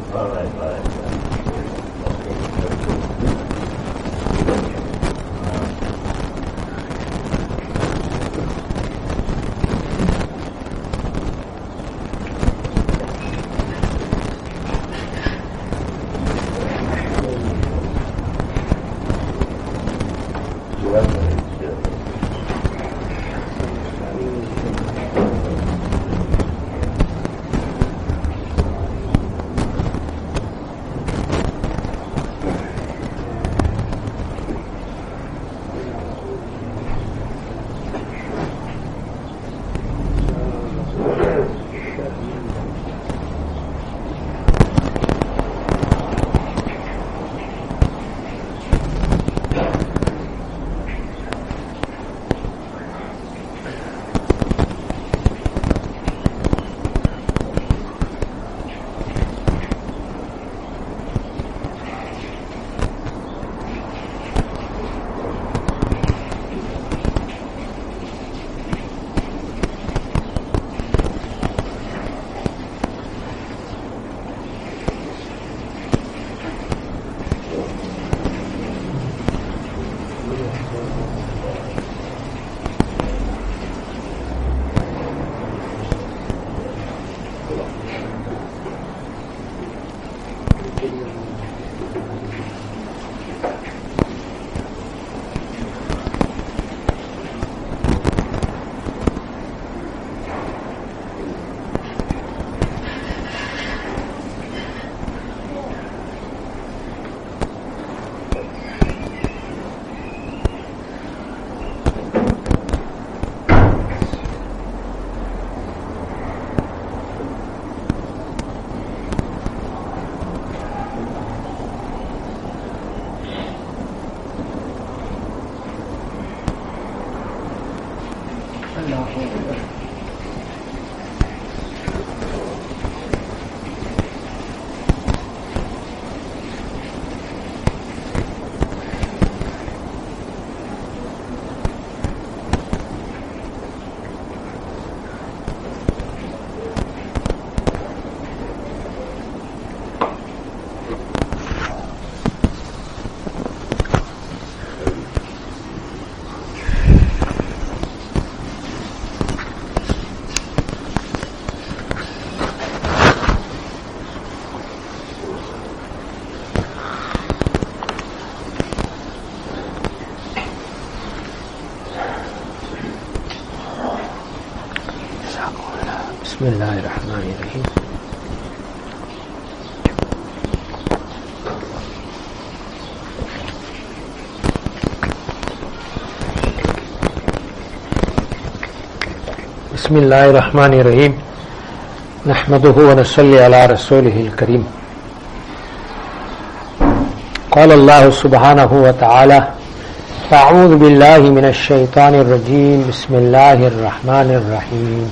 بسم الله الرحمن الرحيم. بسم الله الرحمن الرحيم. نحمده ونصلي على رسوله الكريم. قال الله سبحانه وتعالى: أعوذ بالله من الشيطان الرجيم. بسم الله الرحمن الرحيم.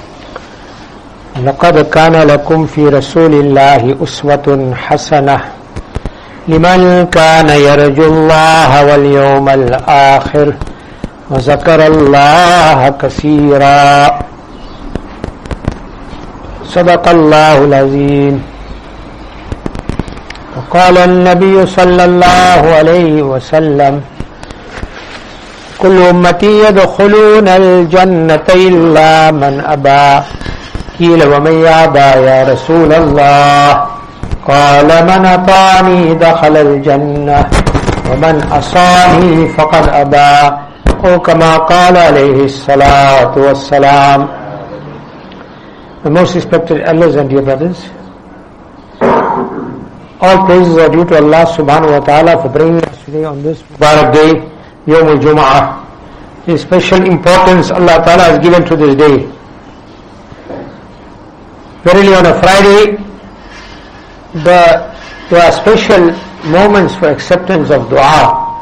لقد كان لكم في رسول الله أسوة حسنة لمن كان يرجو الله واليوم الآخر وذكر الله كثيرا. صدق الله العظيم. وقال النبي صلى الله عليه وسلم: كل أمتي يدخلون الجنة إلا من أبى. قيل: ومن يأبى يا رسول الله؟ قال: من أطاعني دخل الجنة ومن عصاني فقد أبى، أو كما قال عليه الصلاة والسلام. The most respected elders and dear brothers, all praises are due to Allah subhanahu wa ta'ala for bringing us today on this Mubarak day, Yawm al-Jum'ah. His special importance Allah ta'ala has given to this day. Verily, on a Friday, there are special moments for acceptance of dua.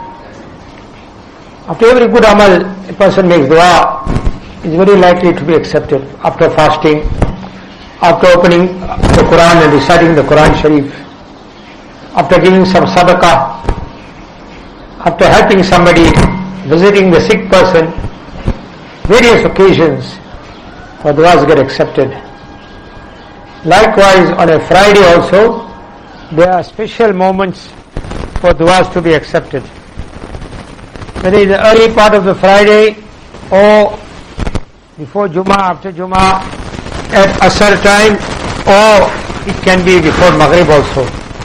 After every good amal, a person makes dua, it's very likely to be accepted. After fasting, after opening the Quran and reciting the Quran Sharif, after giving some sadaqah, after helping somebody, visiting the sick person, various occasions for duas get accepted. Likewise, on a Friday also, there are special moments for du'as to be accepted. Whether in the early part of the Friday or before Jummah, after Jummah, at Asr time, or it can be before Maghrib also.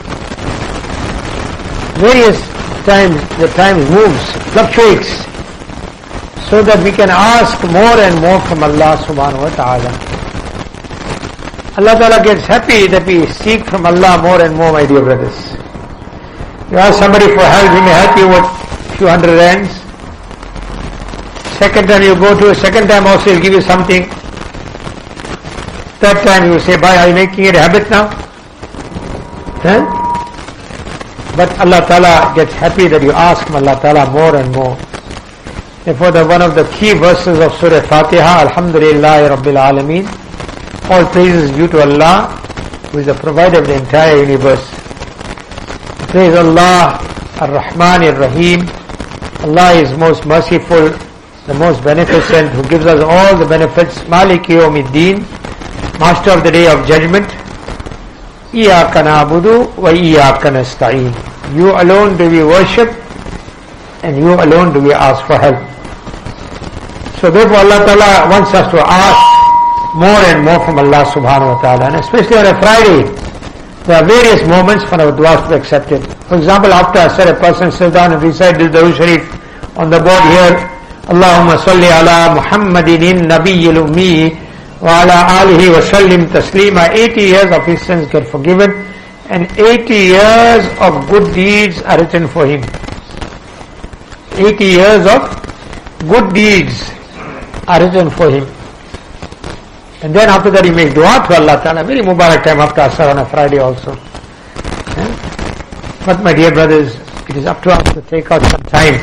Various times, the time moves, fluctuates, so that we can ask more and more from Allah subhanahu wa ta'ala. Allah ta'ala gets happy that we seek from Allah more and more, my dear brothers. You ask somebody for help, he may help you with a few hundred rands. Second time you go to, second time also he'll give you something. Third time you say, "Bhai, are you making it a habit now?" But Allah Ta'ala gets happy that you ask from Allah Ta'ala more and more. Therefore, one of the key verses of Surah Fatiha, Alhamdulillahi Rabbil Alameen, all praises due to Allah, who is the provider of the entire universe. Praise Allah, Ar-Rahman Ar-Rahim. Allah is most merciful, the most beneficent, who gives us all the benefits. Maliki Yawmiddin, Master of the Day of Judgment. Iyaka na'budu wa iyaka nasta'een. You alone do we worship, and you alone do we ask for help. So therefore Allah Ta'ala wants us to ask more and more from Allah subhanahu wa ta'ala. And especially on a Friday, there are various moments for our du'as to be accepted. For example, after Asr, a person sits down and recites the Darud Sharif on the board here, Allahumma salli ala Muhammadin nabiyyil ummi wa ala alihi wa sallim taslima. 80 years of his sins get forgiven, and 80 years of good deeds are written for him. 80 years of good deeds are written for him. And then after that he makes dua to Allah Ta'ala. Very Mubarak time after Asr on a Friday also. But my dear brothers, it is up to us to take out some time.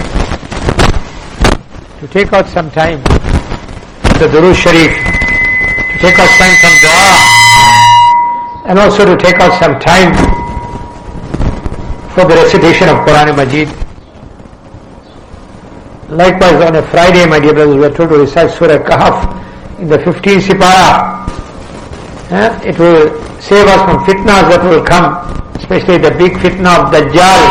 To take out some time for the Darud Sharif. To take out time from dua. And also to take out some time for the recitation of Quran Majid. Likewise on a Friday, my dear brothers, we are told to recite Surah Kahf in the 15th Sipara. It will save us from fitnas that will come, especially the big fitna of Dajjal,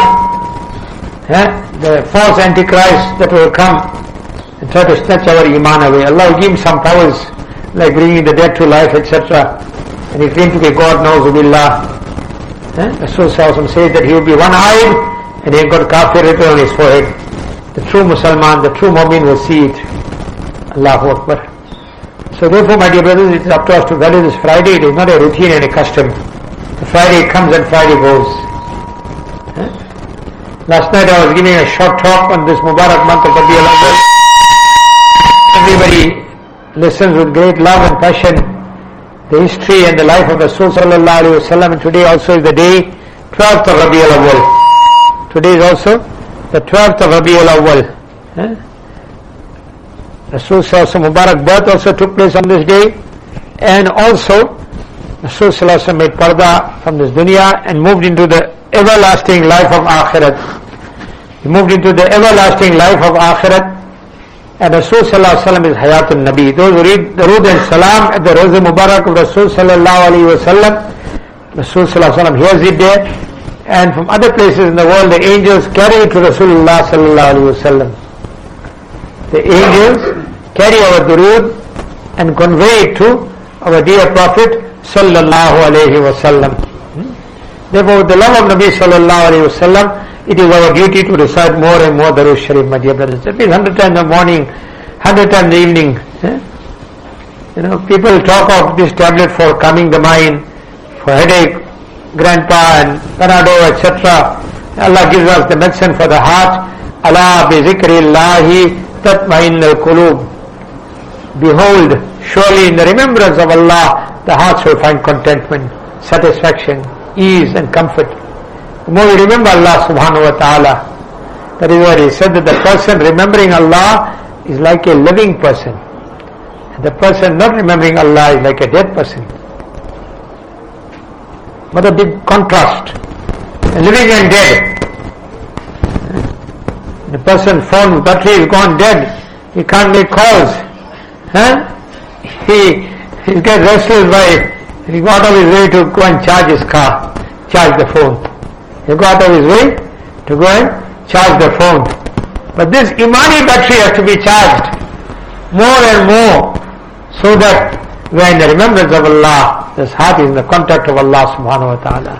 the false Antichrist that will come and try to snatch our iman away. Allah will give him some powers like bringing the dead to life, etc. And he claimed to be God, na'uzubillah. Rasul Sallallahu says that he will be one-eyed and he got kafir written on his forehead. The true Musliman, the true Mu'min will see it. Allahu Akbar. So therefore, my dear brothers, it is up to us to value this Friday. It is not a routine and a custom. The Friday comes and Friday goes. Last night I was giving a short talk on this Mubarak month of Rabiul Awwal. Everybody listens with great love and passion the history and the life of Rasul Sallallahu Alaihi Wasallam. And today also is the day 12th of Rabiul Awwal. Today is also the 12th of Rabiul Awwal. Rasul Sallallahu Mubarak birth also took place on this day, and also Rasul Sallallahu made parda from this dunya and moved into the everlasting life of Akhirat. He moved into the everlasting life of Akhirat, and Rasul Sallallahu is Hayatun Nabi. Those who read Darud and Salam at the Roza Mubarak of Rasul Sallallahu Alaihi Wasallam, Rasul Sallallahu hears it there, and from other places in the world the angels carry it to Rasulullah Sallallahu Alaihi Wasallam. The angels carry our durood and convey it to our dear Prophet Sallallahu Alaihi Wasallam. Therefore, with the love of Nabi Sallallahu Alaihi Wasallam, it is our duty to recite more and more Darud Sharif, my dear brothers. At least 100 times in the morning, 100 times in the evening. People talk of this tablet for calming the mind, for headache, grandpa and Panado, etc. Allah gives us the medicine for the heart. Allah bi zikrillahi tatma'innul qulub. Behold, surely in the remembrance of Allah, the hearts will find contentment, satisfaction, ease and comfort. The more we remember Allah subhanahu wa ta'ala, that is what he said, that the person remembering Allah is like a living person. And the person not remembering Allah is like a dead person. What a big contrast. Living and dead. The person phone battery is gone dead. He can't make calls. He gets restless by he got out of his way to go and charge his car. charge the phone. He go out of his way to go and charge the phone. But this imani battery has to be charged more and more, so that we are in the remembrance of Allah. This heart is in the contact of Allah subhanahu wa ta'ala.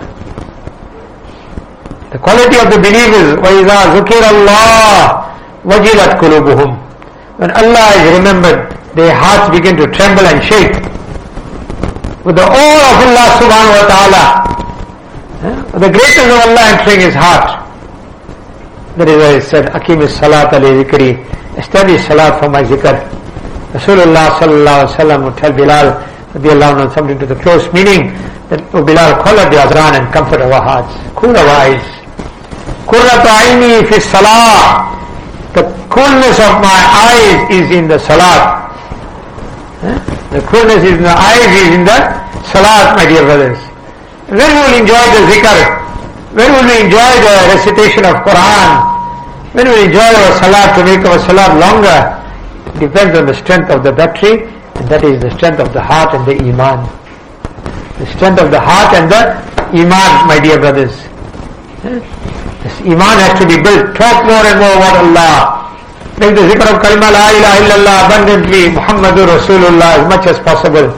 The quality of the believers, وَإِذَا ذُكِرَ اللَّهُ وَجِلَتْ قُلُوبُهُم. When Allah is remembered, their hearts begin to tremble and shake with the awe of Allah subhanahu wa ta'ala, with the greatness of Allah entering his heart. That is why he said, Aqim as-salat ali zikri, establish salat for my zikr. Rasulullah sallallahu alaihi wasallam would tell Bilal radiallahu anhu something to the close meaning that, oh Bilal, call out the azan and comfort our hearts, cool our eyes. Qurratu aini fi salah. The coolness of my eyes is in the salat. The coolness is in the eyes, is in the salat, my dear brothers. When we will enjoy the zikr, when will we enjoy the recitation of Quran, when we will enjoy our salat, to make our salat longer, depends on the strength of the battery, and that is the strength of the heart and the iman. The strength of the heart and the iman, my dear brothers. This iman has to be built. Talk more and more about Allah. Make the zikr of kalima la ilaha illallah abundantly, Muhammadur Rasulullah, as much as possible.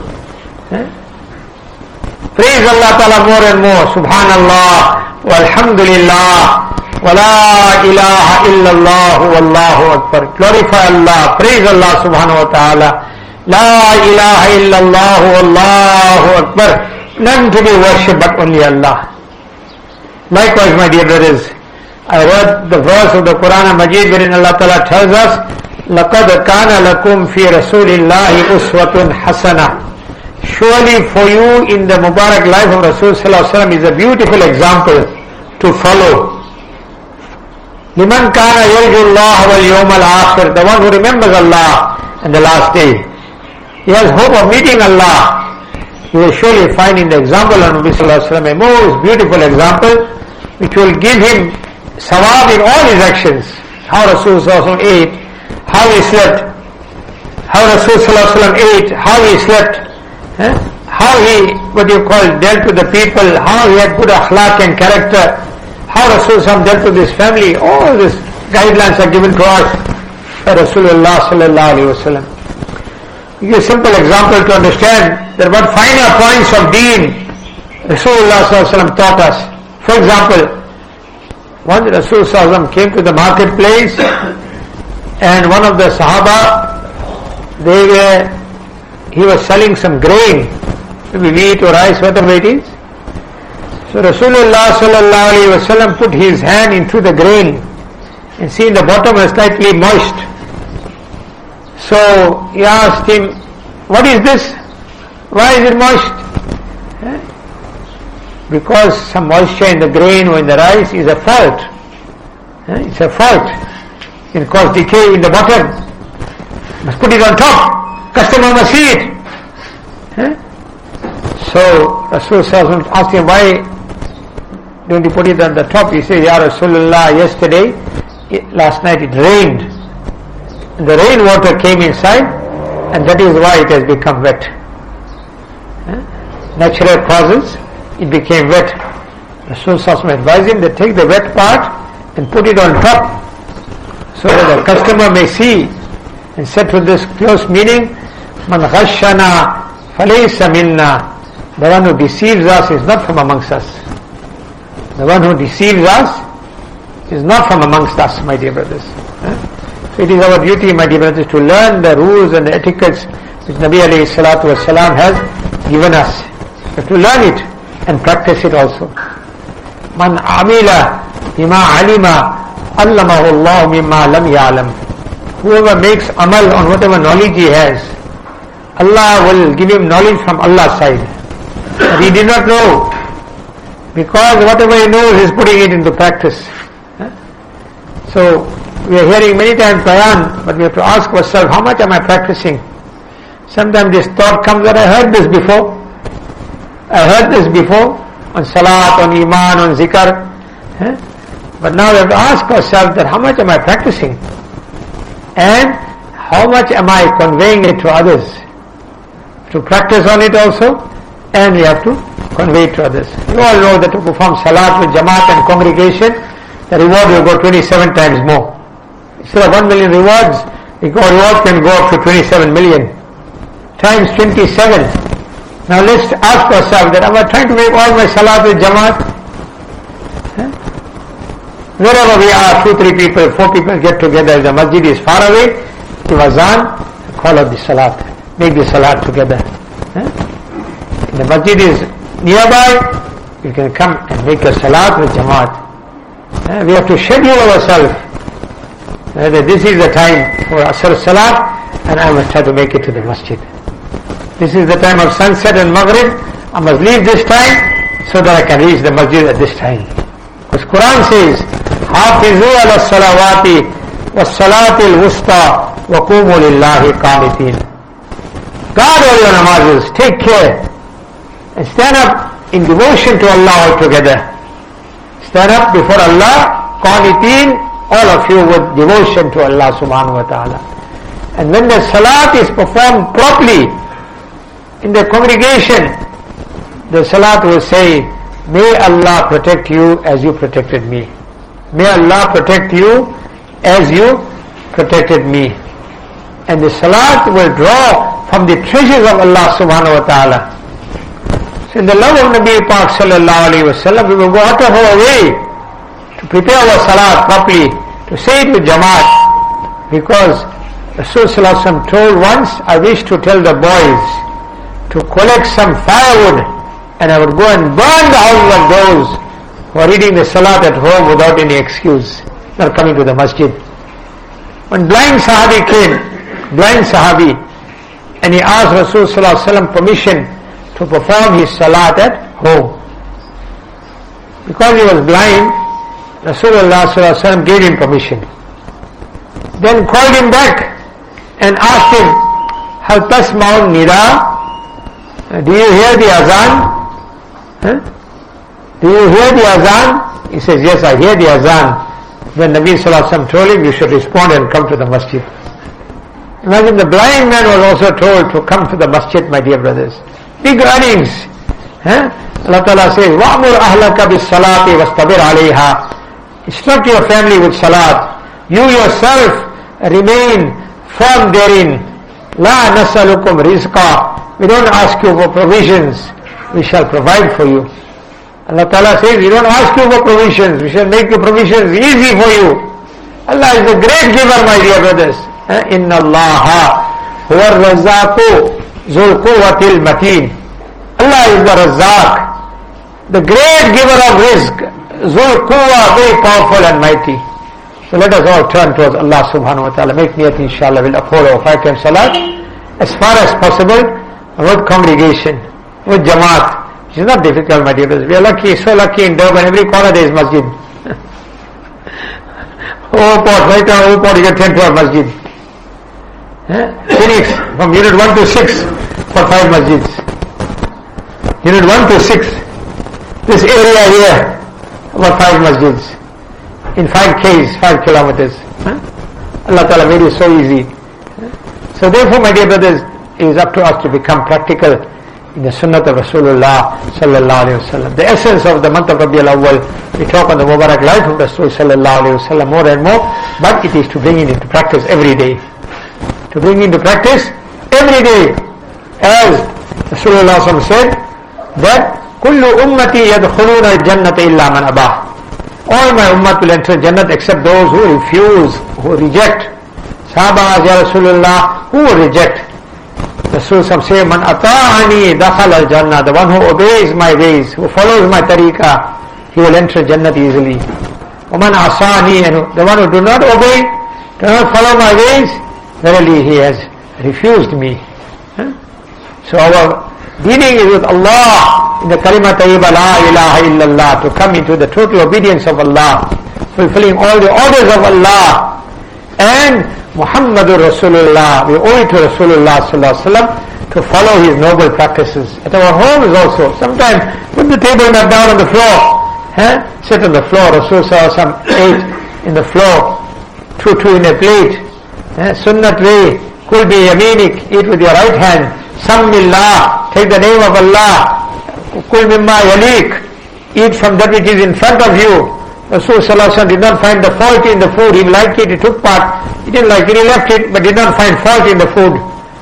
Praise Allah Ta'ala more and more. Subhanallah, walhamdulillah, wa la ilaha illallah, wallahu akbar. Glorify Allah, praise Allah subhanahu wa ta'ala. La ilaha illallah, wallahu akbar. None to be worshipped but only Allah. Likewise, my dear brothers, I read the verse of the Quran Majid wherein Allah Ta'ala tells us, لَقَدْ كَانَ لَكُمْ فِي رَسُولِ اللَّهِ أُسْوَةٌ حَسَنَةٌ. Surely for you in the Mubarak life of Rasul Sallallahu Alaihi Wasallam is a beautiful example to follow. لِمَنْ كَانَ يَرْجُ اللَّهَ وَالْيَوْمَ الْآخِرِ. The one who remembers Allah and the last day. He has hope of meeting Allah. He will surely find in the example of Nabi Sallallahu Alaihi Wasallam a most beautiful example which will give him sawab in all his actions. How Rasul Sallallahu Alaihi Wasallam ate, how he slept, how Rasul Sallallahu Alaihi Wasallam ate, how he slept, how he, dealt with the people, how he had good akhlaq and character, how Rasul Sallallahu Alaihi Wasallam dealt with his family. All these guidelines are given to us by Rasulullah Sallallahu Alaihi Wasallam. Give you a simple example to understand that what finer points of deen Rasulullah Sallallahu Alaihi Wasallam taught us. For example, once Rasul Sallallahu Alaihi Wasallam came to the marketplace and one of the Sahaba, he was selling some grain, maybe wheat or rice, whatever it is. So Rasulullah Sallallahu Alaihi Wasallam put his hand into the grain and see the bottom was slightly moist. So he asked him, what is this? Why is it moist? Because some moisture in the grain or in the rice is a fault. It's a fault. It can cause decay in the bottom. Must put it on top. Customer must see it. So Rasul asked him, why don't you put it on the top? He said, Ya Rasulullah, last night it rained. And the rainwater came inside, and that is why it has become wet. Natural causes, it became wet. Rasul advised him that take the wet part and put it on top, so that the customer may see. And said with this close meaning, Man ghashana falaysa minna. The one who deceives us is not from amongst us. The one who deceives us is not from amongst us, my dear brothers. So it is our duty, my dear brothers, to learn the rules and the etiquettes which Nabi alayhi salatu wasalam has given us. We have to learn it and practice it also. Man amila bima alima allamahu Allah mimma lam ya'lam. Whoever makes amal on whatever knowledge he has, Allah will give him knowledge from Allah's side. But he did not know, because whatever he knows, he is putting it into practice. So we are hearing many times bayan, but we have to ask ourselves, how much am I practicing? Sometimes this thought comes that I heard this before. On salat, on iman, on zikr. But now we have to ask ourselves that how much am I practicing? And how much am I conveying it to others? To practice on it also, and we have to convey to others. You all know that to perform salat with jamaat and congregation, the reward will go 27 times more. Instead of 1 million rewards, the reward can go up to 27 million. Times 27. Now let's ask ourselves that, am I trying to make all my salat with jamaat? Wherever we are, 2, 3 people, 4 people get together, the masjid is far away, give azan, call out the salat, make the salat together. The masjid is nearby, you can come and make a salat with jamaat. We have to schedule ourselves. This is the time for Asr Salat, and I must try to make it to the masjid. This is the time of sunset and Maghrib, I must leave this time so that I can reach the masjid at this time. Because Quran says, Hafizu ala salawati wa salatil wusta wa qumu lillahi qanitin. Guard all your namazes, take care, and stand up in devotion to Allah altogether. Stand up before Allah, qanitin, all of you with devotion to Allah subhanahu wa ta'ala. And when the salat is performed properly in the congregation, the salat will say, may Allah protect you as you protected me. May Allah protect you as you protected me. And the salat will draw from the treasures of Allah subhanahu wa ta'ala. So in the love of Nabi Pak sallallahu alayhi wa sallam, we will go out of our way to prepare our salat properly, to say it with jamaat, because Rasul sallallahu alayhi wa sallam told once, I wish to tell the boys to collect some firewood, and I would go and burn the houses of those who are reading the salat at home without any excuse, not coming to the masjid. When blind Sahabi came, and he asked Rasul sallallahu alayhi wa sallam permission to perform his salat at home. Because he was blind, Rasulullah sallallahu alayhi wa sallam gave him permission. Then called him back and asked him, Hal tasma'un nida? Do you hear the azan? Do you hear the azan? He says, yes, I hear the azan. When Nabi sallallahu alayhi wa sallam told him, you should respond and come to the masjid. Imagine the blind man was also told to come to the masjid, my dear brothers. Big earnings. Allah Ta'ala says, وَأْمُرْ أَهْلَكَ بِالصَّلَاةِ وَاسْتَبِرْ عَلَيْهَا. Instruct your family with salat. You yourself remain firm therein. لَا نَسَلُكُمْ رِزْقًا. We don't ask you for provisions. We shall provide for you. Allah Ta'ala says, we don't ask you for provisions. We shall make the provisions easy for you. Allah is the great giver, my dear brothers. إِنَّ اللَّهَ هُوَ الرَّزَّاقُ ذُو الْقُوَّةِ الْمَتِينَ. Allah is the Razzaq, the great giver of rizq, Zul Quwwa, very powerful and mighty. So let us all turn towards Allah subhanahu wa ta'ala. Make niyat, inshallah, we'll uphold our 5 times salat as far as possible with congregation, with jamaat. Which is not difficult, my dear brothers. We are lucky, so lucky in Durban, every corner there is masjid. Overport, right now Overport you get 10 to our masjid. Phoenix, from unit 1 to 6 for 5 masjids. Unit 1 to 6, this area here, about 5 masjids. In 5 Ks, 5 kilometers. Allah Ta'ala made it so easy. So therefore, my dear brothers, it is up to us to become practical in the sunnah of Rasulullah sallallahu alayhi wa sallam. The essence of the month of Rabiul Awwal, we talk on the Mubarak life of Rasul sallallahu alayhi wa sallam more and more, but it is to bring it into practice every day. To bring into practice every day. As Rasulullah sallallahu alayhi wa sallam said, that kullu ummati yadkhuluna al-jannata illa man abah. All my ummah will enter Jannat except those who refuse, who reject. Sahaba asked, Ya Rasulullah, who will reject? Rasul say, Man ata'ani dakhal al-jannah. The one who obeys my ways, who follows my tariqah, he will enter Jannat easily. وَمَنْ asani, and the one who do not obey, do not follow my ways, verily he has refused me. So our dealing is with Allah in the kalima tayyiba la ilaha illallah, to come into the total obedience of Allah, fulfilling all the orders of Allah, and Muhammadur Rasulullah. We owe it to Rasulullah sallallahu alaihi wasallam to follow his noble practices. At our homes also, sometimes put the table mat down on the floor, sit on the floor. Rasul sallallahu alaihi wasallam ate in the floor, two in a plate, sunnat way, kul bi yaminik, eat with your right hand. Sammillah, take the name of Allah. Kul mimma yalik. Eat from that which is in front of you. Rasulullah did not find the fault in the food. He liked it, he took part. He didn't like it, he left it, but did not find fault in the food.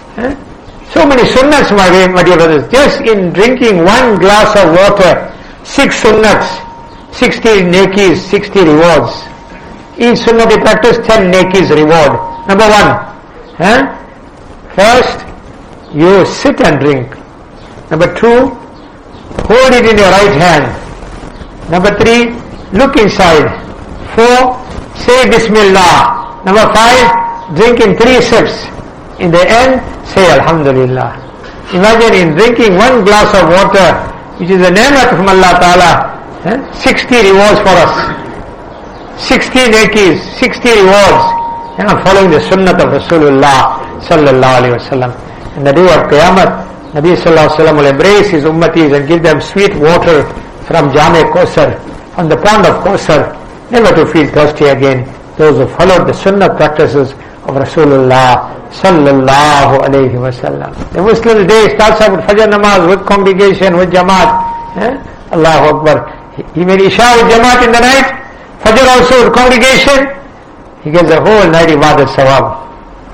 So many sunnats, my dear brothers. Just in drinking one glass of water, 6 sunnats, 60 nekis, 60 rewards. Each sunnah they practice, 10 nekis reward. Number 1, first, you sit and drink. Number 2, hold it in your right hand. Number 3, look inside. 4, say Bismillah. Number 5, drink in 3 sips. In the end, say Alhamdulillah. Imagine in drinking one glass of water, which is a ni'mat from Allah Ta'ala, 60 rewards for us. 60 nekis, 60 rewards. Following the sunnah of Rasulullah Sallallahu Alaihi Wasallam. And the day of Qiyamah, Nabi Sallallahu Alaihi Wasallam will embrace his ummatis and give them sweet water from Jame Kausar, from the pond of Kausar, never to feel thirsty again. Those who followed the sunnah practices of Rasulullah Sallallahu Alaihi Wasallam. The Muslim day starts out with Fajr Namaz, with congregation, with Jamaat. Allahu Akbar. He made Isha with Jamaat in the night, Fajr also with congregation. He gets the whole night ibadat sawab.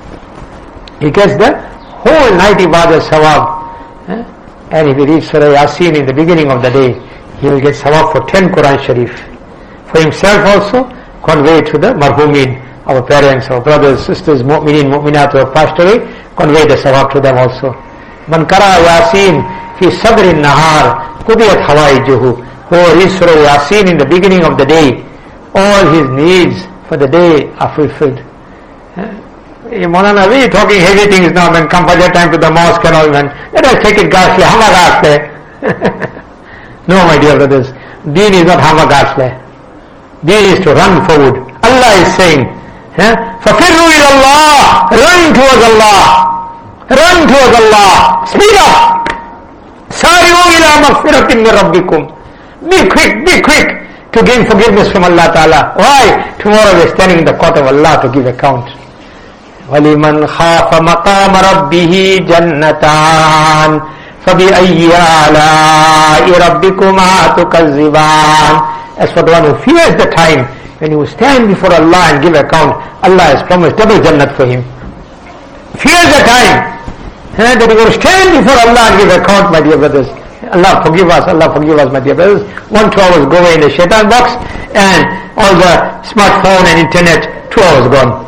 He gets the whole night ibadat sawab. And if he reads Surah Yasin in the beginning of the day, he will get sawab for 10 Quran Sharif. For himself also, convey to the marhumin, our parents, our brothers, sisters, mu'minin, mu'minat who have passed away, convey the sawab to them also. Man kara Yasin fi sabrin nahar qudiyat hawaijuhu. Who reads Surah Yasin in the beginning of the day, all his needs for the day are fulfilled. Maulana, we are talking heavy things now, when come Fajr time to the mosque and all, man. Let us take it ghasle, hama ghasle. No, my dear brothers, deen is not hama ghasle. Deen is to run forward. Allah is saying, فَفِرُّوا إِلَى اللَّهِ, run towards Allah. Run towards Allah. Speed up. سَارِعُوا إِلَى مَغْفِرَةٍ مِّن رَبِّكُمْ. Be quick to gain forgiveness from Allah Ta'ala. Why? Tomorrow we are standing in the court of Allah to give account. وَلِمَنْ خَافَ مَقَامَ رَبِّهِ جَنَّتَانِ فَبِأَيِّ آلَاءِ رَبِّكُمَا تُكَذِّبَانِ. As for the one who fears the time when he will stand before Allah and give account, Allah has promised double Jannat for him. Fears the time that he will stand before Allah and give account, my dear brothers. Allah forgive us, my dear brothers. 1-2 hours go away in the shaitan box, and all the smartphone and internet, 2 hours gone.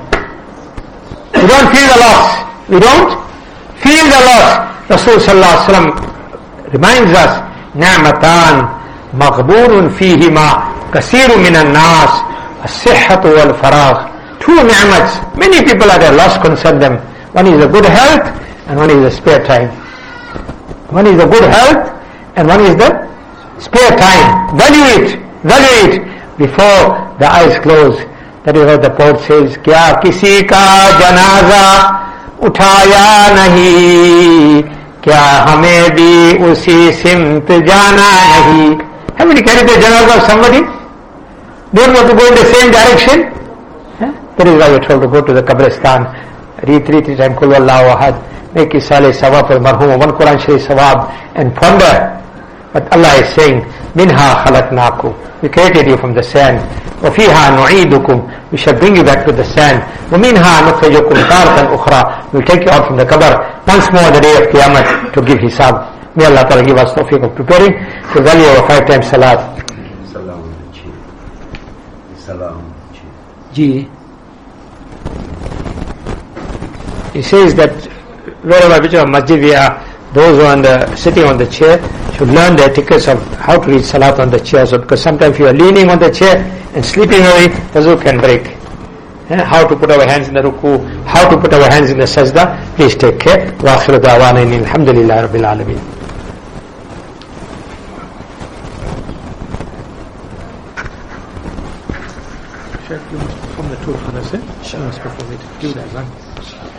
We don't feel the loss. We don't feel the loss. Rasul Sallallahu Alaihi Wasallam reminds us, نعمتان مغبون فيهما كثير من الناس الصحة والفراغ. 2 ni'mats, many people are at a loss concern them. One is the good health and one is the spare time. One is the good health and one is the spare time. Value it before the eyes close. That is what the poet says, क्या किसी का जनाजा उठाया नहीं, क्या हमें भी उसी सिमत जाना नहीं. Have you carried the janaza of somebody? Don't want to go in the same direction? That is why we are told to go to the Qabristan, read 3 times Qul Huwallahu Ahad, make Isale Sawab for Marhum, 1 Quran Sharif Sawab, and ponder. But Allah is saying, Minha khalaqnakum, we created you from the sand. وَفِيهَا نُعِيدُكُمْ, we shall bring you back to the sand. وَمِنْهَا نُخْرِجُكُمْ تَارَةً أُخْرَى, we'll take you out from the qabr once more on the day of Qiyamah to give hisab. May Allah Ta'ala give us tawfiq of preparing to value our 5 times salat. Salam. Ji. He says that wherever whichever masjid we are, those who are sitting on the chair should learn the etiquette of how to read salat on the chair. So, because sometimes if you are leaning on the chair and sleeping away, the wuzu can break. How to put our hands in the ruku, how to put our hands in the sajda, please take care. Wa akhiru da'wana alhamdulillahi rabbil alameen. Sheikh, you must perform the two khanas, you must perform it. Do that,